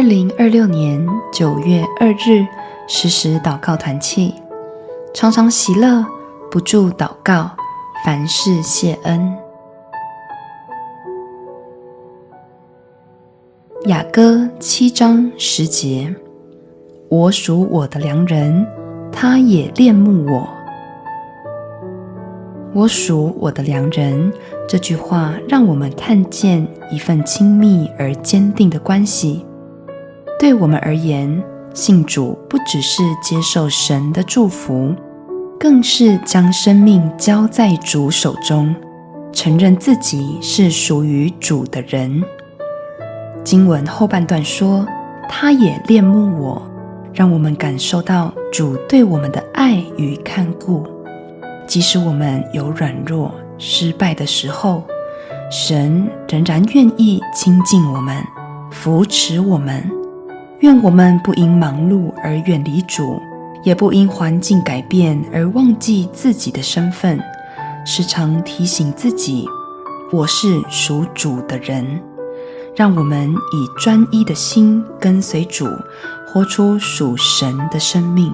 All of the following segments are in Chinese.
2026年9月2日时时祷告团契，常常喜乐，不住祷告，凡事谢恩。雅歌7章10节，我属我的良人，他也恋慕我。我属我的良人，这句话让我们看见一份亲密而坚定的关系。对我们而言，信主不只是接受神的祝福，更是将生命交在主手中，承认自己是属于主的人。经文后半段说，他也恋慕我，让我们感受到主对我们的爱与看顾。即使我们有软弱、失败的时候，神仍然愿意亲近我们，扶持我们。愿我们不因忙碌而远离主，也不因环境改变而忘记自己的身份，时常提醒自己，我是属主的人。让我们以专一的心跟随主，活出属神的生命。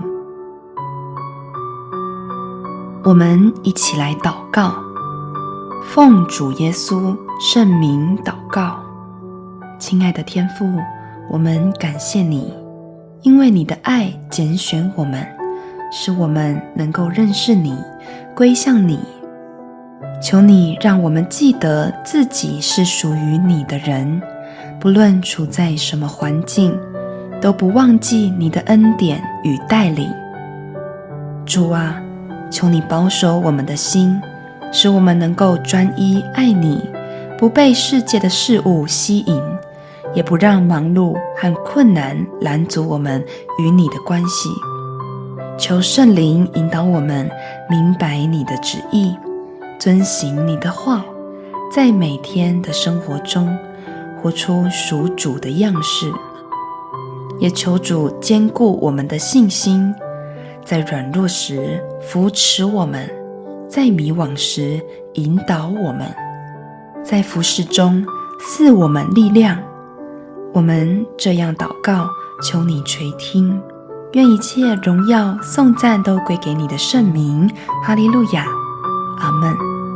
我们一起来祷告，奉主耶稣圣名祷告。亲爱的天父，我们感谢你，因为你的爱拣选我们，使我们能够认识你，归向你。求你让我们记得自己是属于你的人，不论处在什么环境，都不忘记你的恩典与带领。主啊，求你保守我们的心，使我们能够专一爱你，不被世界的事物吸引，也不让忙碌和困难拦阻我们与你的关系。求圣灵引导我们明白你的旨意，遵行你的话，在每天的生活中活出属主的样式。也求主坚固我们的信心，在软弱时扶持我们，在迷惘时引导我们，在服事中赐我们力量。我们这样祷告，求你垂听，愿一切荣耀颂赞都归给你的圣名。哈利路亚，阿们。